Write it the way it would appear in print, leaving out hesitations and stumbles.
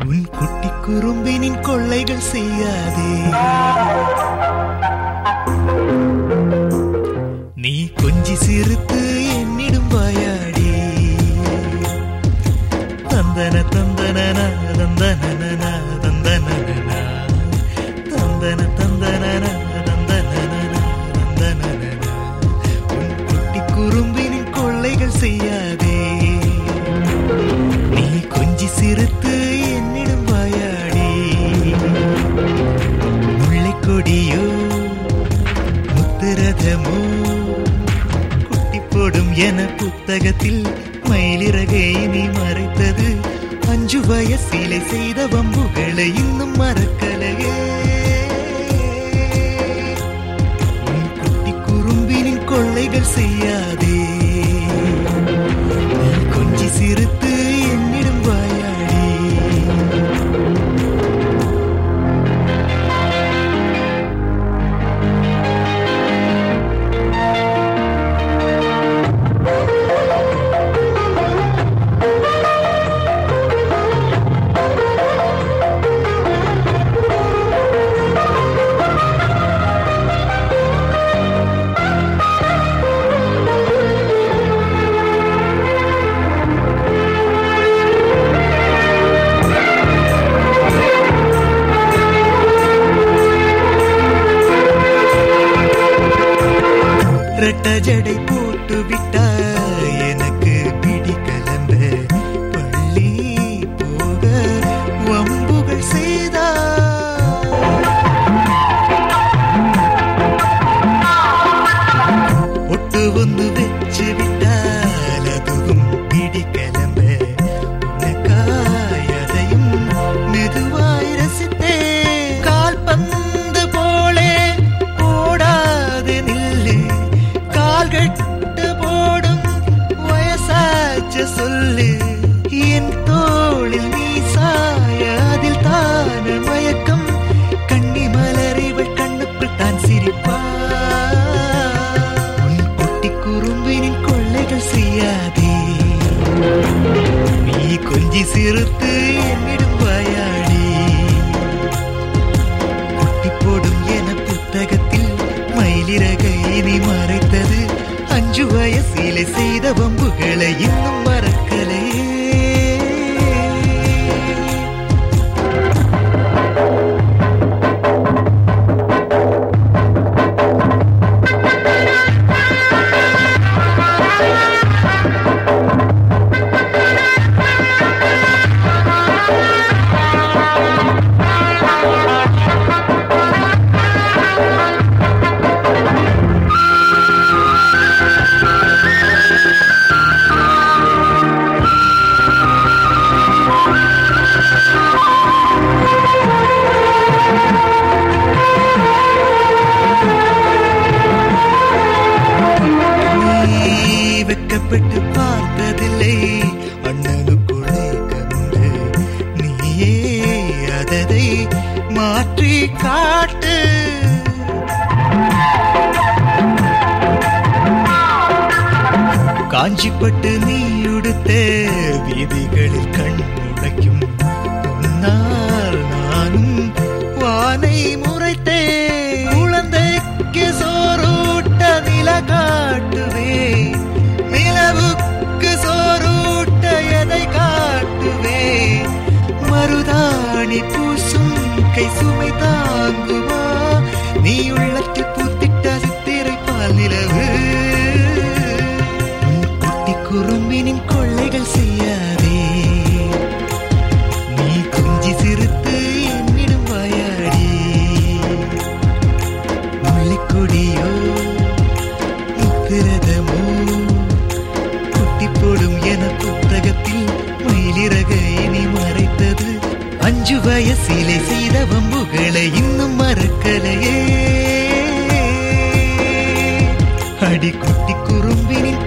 உன் குட்டி குறும்பினின் கொள்ளைகள் செய்யாதே. நீ கொஞ்சி சிரித்து என்னிடும் வாயாடி. தந்தன தந்தன தந்தன தந்தன தந்தன தந்தன தந்தன தந்தன. உன் குட்டி குறும்பினின் கொள்ளைகள் செய்யாதே. நீ கொஞ்சி சிரித்து என்னிடும் வாயாடி. முல்லை கொடியோ முத்துரதமோ குட்டி போடும் என புத்தகத்தில் மயிலிறகை நீ மறைத்தது. 5 வயசிலே செய்த வம்புகளை இன்னும் மறக்கலையே. உன் குட்டி குறும்பினின் கொள்ளைகள் செய்யாதே. நீ கொஞ்சி சிரித்து என்னிடும் வாயாடி. ரெட்ட ஜடை போட்டு விட்டாய் எனக்கு பிடிக்கலந்த. பள்ளி போக வம்புகள் செய்தா. ஒட்டு வந்து வச்சு விட்டால் அதுவும் பிடிக்கலம்ப. உனக்காய் அதையும் மெதுவாய் ரசித்தே. கால் பந்து போலே ஓடாது நில்லு. கட்டு போடும் வயசாச்ச சொல்லு. என் தோளில் நீ சாய அதில் தான மயக்கம். கண்ணி மலரிவள் கண்ணுக்குள் தான் சிரிப்பா. உன் குட்டி குறும்பினின் கொள்ளைகள் செய்யாதே. நீ கொஞ்சி சிரித்து என்னிடும் வாயாடி. குட்டி போடும் என புத்தகத்தில் மயிலிறகை நீ மறைத்தது. 5 வயசிலே செய்த வம்புகளை இன்னும் மறக்கலே. வெட்கப்பட்டு பார்த்ததில்லை அண்ணனுக்குள்ளே கண்டு. நீயே அததை மாற்றி காட்டு. காஞ்சிப்பட்டு நீ உடுத்த வீதிகளில் கண் முளைக்கும். உன்னால் நானும் வானை முறைத்தே. குழந்தைக்கு சோறூட்ட நில காட்டுவே. நிலவுக்கு சோறூட்ட எதை காட்டுவே. மருதாணி பூசும் கை சுமை தாங்குமா. நீ உள்ளத்தில் பூத்திட்ட சித்திரை பால் நிலவு. குட்டி குறும்பினின் கொள்ளைகள் செய்யாதே. நீ கொஞ்சி சிரித்து என்னிடும் வாயாடி. முல்லைக்கொடியோ முத்துரதமோ குட்டி போடும் என புத்தகத்தில் மயிலிறகை நீ மறைத்தது. 5 வயசிலே செய்த வம்புகளை இன்னும் மறக்கலையே. அடி குட்டி குறும்பினின்